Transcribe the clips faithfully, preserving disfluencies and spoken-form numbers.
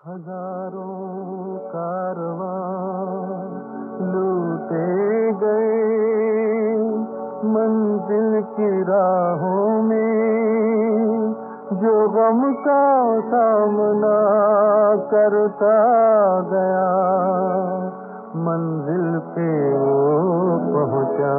हजारों कारवां लूटे गए मंजिल की राहों में, जो गम का सामना करता गया मंजिल पे वो पहुंचा।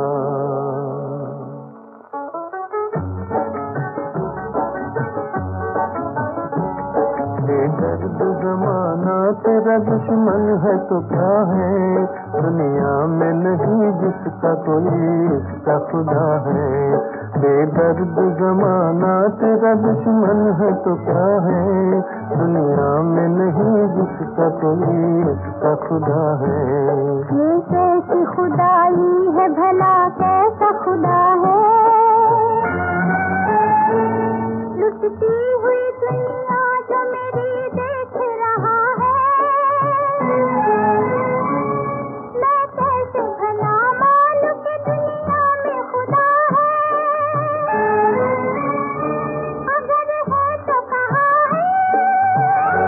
दर्द ज़माना तेरा दुश्मन है तो क्या है, दुनिया में नहीं जिसका कोई इसका खुदा है। बेदर्द ज़माना तेरा दुश्मन है तो क्या है, दुनिया में नहीं जिसका कोई इसका खुदा है। ये कैसी खुदाई है भला, कैसा खुदा है, लुटती हुई दुनिया जो मेरी देख रहा है। मैं कैसे भला मानूं कि दुनिया में खुदा है, अगर है तो कहाँ है।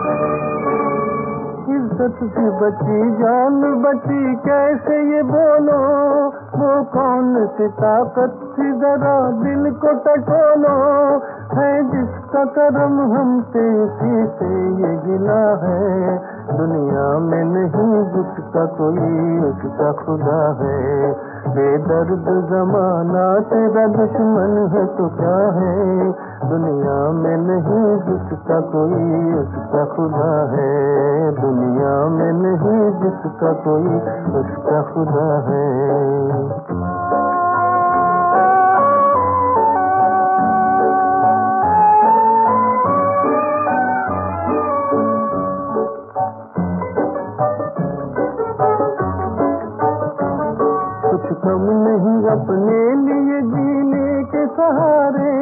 इज्जत से बची जान बची कैसे ये बोलो, वो कौन सी ताकत थी जरा दिल को टटोलो। है जिसका करम हम पे उसी से ये गिला है, दुनिया में नहीं जिसका कोई उसका खुदा है। बेदर्द ज़माना तेरा दुश्मन है तो क्या है, दुनिया में नहीं जिसका कोई उसका खुदा है। दुनिया में नहीं जिसका कोई उसका खुदा है। कुछ कम नहीं अपने लिए जीने के सहारे,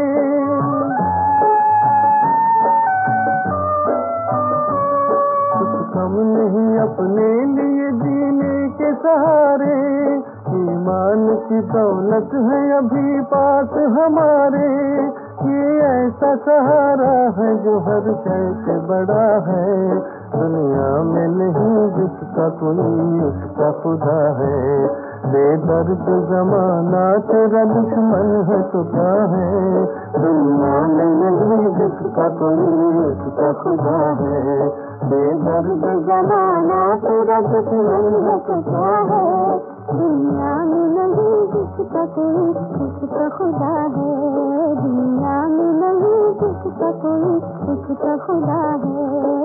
कुछ कम नहीं अपने लिए जीने के सहारे। ईमान की दौलत है अभी पास हमारे, ये ऐसा सहारा है जो हर शय से बड़ा है। दुनिया में नहीं जिसका कोई उसका खुदा है। बेदर्द ज़माना तेरा दुश्मन है तो क्या है, दुनिया में नहीं जिसका कोई उसका खुदा है। बेदर्द ज़माना तेरा दुश्मन है तो क्या है, दुनिया में नहीं जिसका कोई उसका खुदा है। दुनिया में नहीं जिसका कोई उसका खुदा है।